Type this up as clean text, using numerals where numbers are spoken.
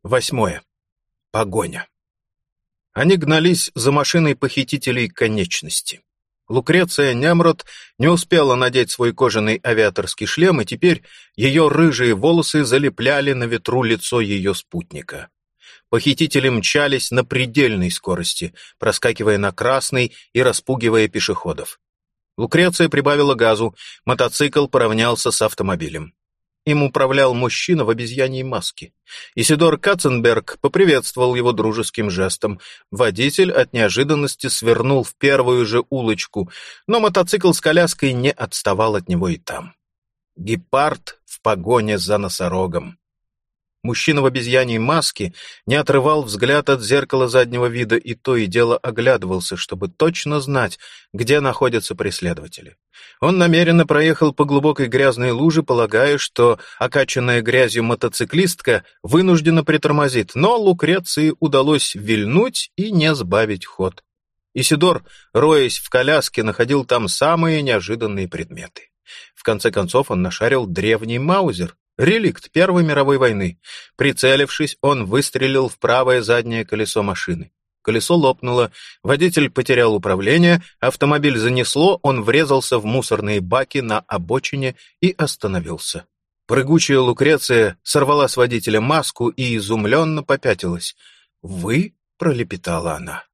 8. Погоня. Они гнались за машиной похитителей конечности. Лукреция Нямрод не успела надеть свой кожаный авиаторский шлем, и теперь ее рыжие волосы залепляли на ветру лицо ее спутника. Похитители мчались на предельной скорости, проскакивая на красный и распугивая пешеходов. Лукреция прибавила газу, мотоцикл поравнялся с автомобилем. Им управлял мужчина в обезьяньей маске. Исидор Катценберг поприветствовал его дружеским жестом. Водитель от неожиданности свернул в первую же улочку, но мотоцикл с коляской не отставал от него и там. Гепард в погоне за носорогом. Мужчина в обезьяньей маске не отрывал взгляд от зеркала заднего вида и то и дело оглядывался, чтобы точно знать, где находятся преследователи. Он намеренно проехал по глубокой грязной луже, полагая, что окачанная грязью мотоциклистка вынуждена притормозит, но Лукреции удалось вильнуть и не сбавить ход. Исидор, роясь в коляске, находил там самые неожиданные предметы. В конце концов он нашарил древний маузер, реликт Первой мировой войны. Прицелившись, он выстрелил в правое заднее колесо машины. Колесо лопнуло, водитель потерял управление, автомобиль занесло, он врезался в мусорные баки на обочине и остановился. Прыгучая Лукреция сорвала с водителя маску и изумленно попятилась. «Вы?» — пролепетала она.